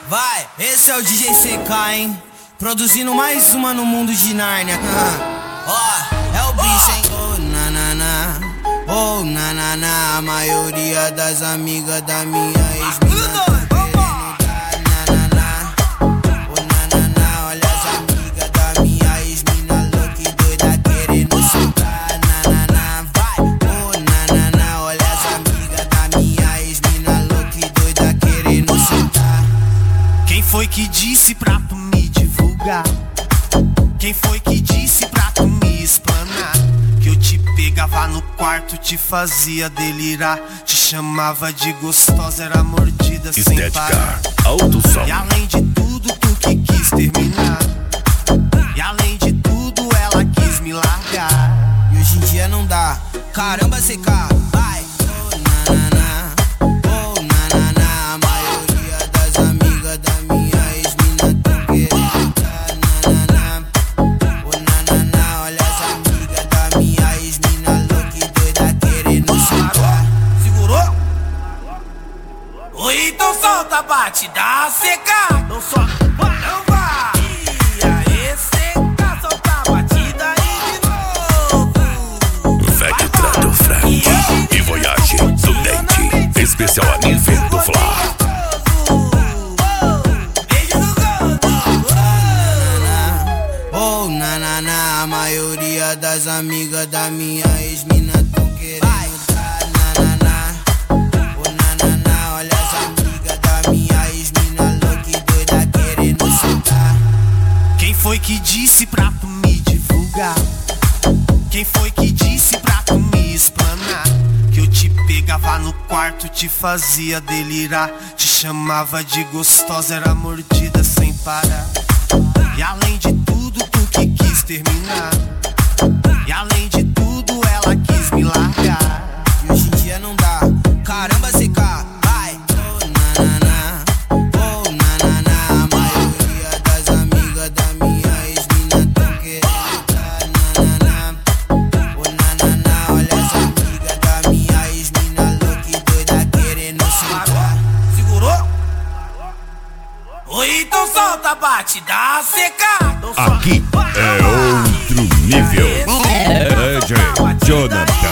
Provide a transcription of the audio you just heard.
Vai, esse é o DJ CK, hein? Produzindo mais uma no mundo de Nárnia. Ó, é o bicho, hein? Oh, nanana, oh, nanana. A maioria das amigas da minha ex-mina querendo dar nanana. Oh, nanana, olha as amigas da minha ex-mina louca e doida querendo soltar. Nanana, vai, oh, nanana, olha as amigas da minha ex-mina louca e doida querendo soltar. Quem foi que disse pra tu me divulgar? Quem foi que disse pra tu me explanar? Que eu te pegava no quarto, te fazia delirar, te chamava de gostosa, era mordida sem parar. Alto som. E além de tudo, tu que quis terminar. E além de tudo, ela quis me largar. E hoje em dia não dá. Caramba, CK, vai. Oh, nanana, oh, nanana. A maioria das amigas da minha ex-mina tão querendo dar nanana. Oh, nanana, olha as amigas da minha ex-mina louca e doida querendo soltar. Segurou? Ou então solta, bate, dá CK. Não solta, não vai. E aí, CK, solta a batida aí de novo. Vectra do Frank e Voyage do Dente. Especial nível do Flá. Oh, nanana, a maioria das amigas da minha ex-mina tão querendo dar nanana. Oh, nanana, olha as amigas da minha ex-mina louca e doida querendo soltar. Quem foi que disse pra tu me divulgar? Quem foi que disse pra tu me explanar? Que eu te pegava no quarto, te fazia delirar, te chamava de gostosa, era mordida sem parar. E além de tudo, tu que quis terminar. E além de tudo, ela quis me largar. E hoje em dia não dá. Caramba, CK, vai. Oh, nanana, oh, nanana. A maioria das amigas da minha ex-mina tão querendo dar nanana. Oh, nanana, olha as amigas da minha ex-mina louca e doida querendo soltar. Segurou? Ou então solta, bate, dá CK. Aqui é outro nível. DJ Jonathan.